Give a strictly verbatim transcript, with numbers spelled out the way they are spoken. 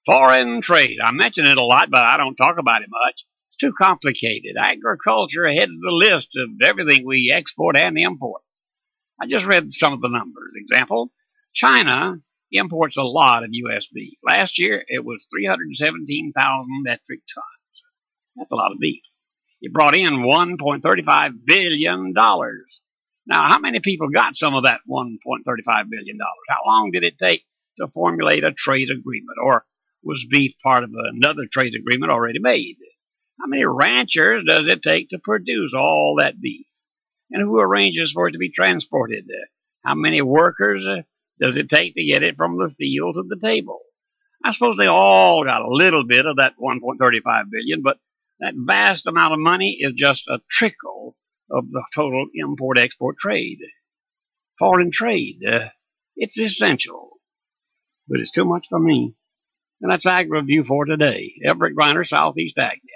Foreign trade. I mention it a lot, but I don't talk about it much. It's too complicated. Agriculture heads the list of everything we export and import. I just read some of the numbers. Example, China imports a lot of U S beef. Last year, it was three hundred seventeen thousand metric tons. That's a lot of beef. It brought in one point three five billion dollars. Now, how many people got some of that one point three five billion dollars? How long did it take to formulate a trade agreement? Or was beef part of another trade agreement already made? How many ranchers does it take to produce all that beef? And who arranges for it to be transported? How many workers does it take to get it from the field to the table? I suppose they all got a little bit of that one point three five billion dollars, but that vast amount of money is just a trickle of the total import-export trade. Foreign trade, uh, it's essential, but it's too much for me. And that's Ag Review for today. Everett Griner, Southeast Ag.